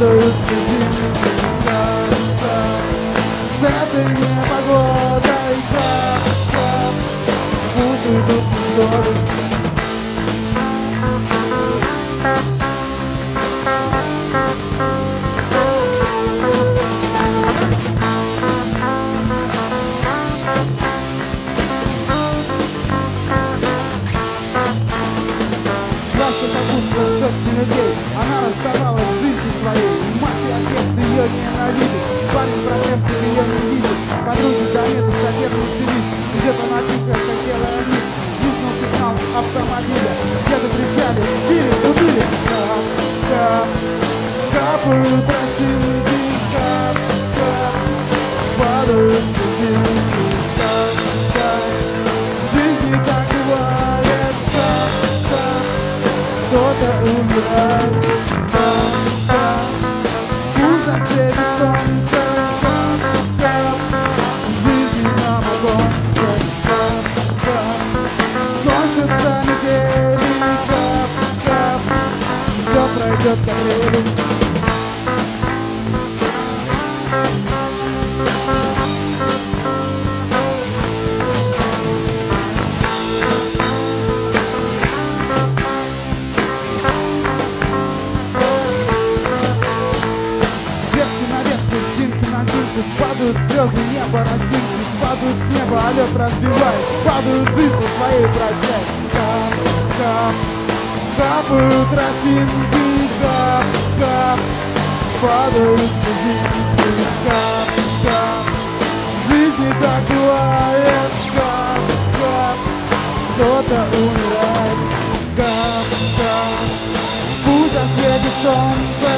падают снежинки, с этой непогодой, пусть уйдут годы. Людей. Она расставалась с жизнью своей. Мать и отец ее ненавидят. Парень профессор ее не видит. Подруги заметят, соседний сидит. Где-то на тихо хотела они. Звукнул сигнал автомобиля. Где-то кричали, били, убили. Капают росинки, падают снежинки. В жизни так бывает, кто-то умирает, пусть засветит солнце, в жизни нам огонь, кончатся недели, все пройдет как релик. Падают звезды неба, росинки, падают с неба, а лед разбивает, падают жизни своей прощай. Капают росинки, падают снежинки, в жизни так бывает, кто-то умирает, пусть осветит солнце,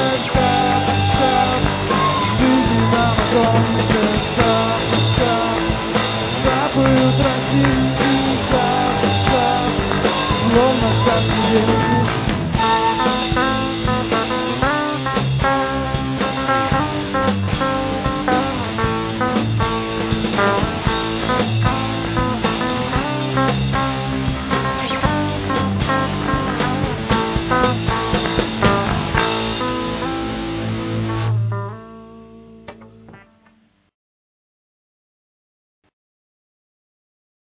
капают росинки, словно как